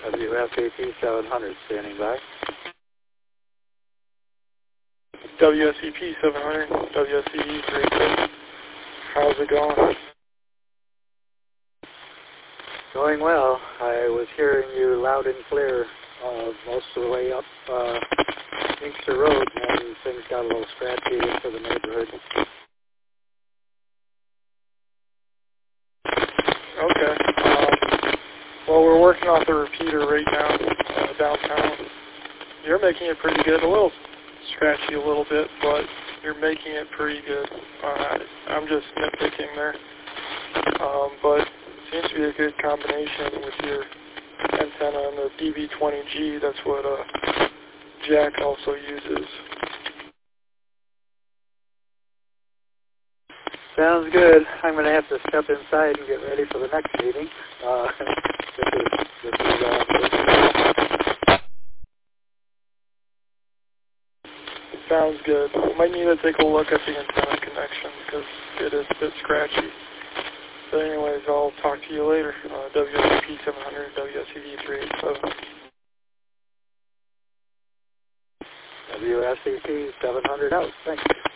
WSEP 700 standing by. WSEP 700, WSEP 3. How's it going? Going well. I was hearing you loud and clear most of the way up Inkster Road, and things got a little scratchy into the neighborhood. Okay. Well, we're working off the repeater right now downtown. You're making it pretty good. A little scratchy a little bit, but you're making it pretty good. I'm just nitpicking there. But it seems to be a good combination with your antenna and the DB20G. That's what Jack also uses. Sounds good. I'm going to have to step inside and get ready for the next meeting. Sounds good. You might need to take a look at the antenna connection because it is a bit scratchy. So anyways, I'll talk to you later. WSEP 700, WSEP 387. WSEP 700 out. Thanks.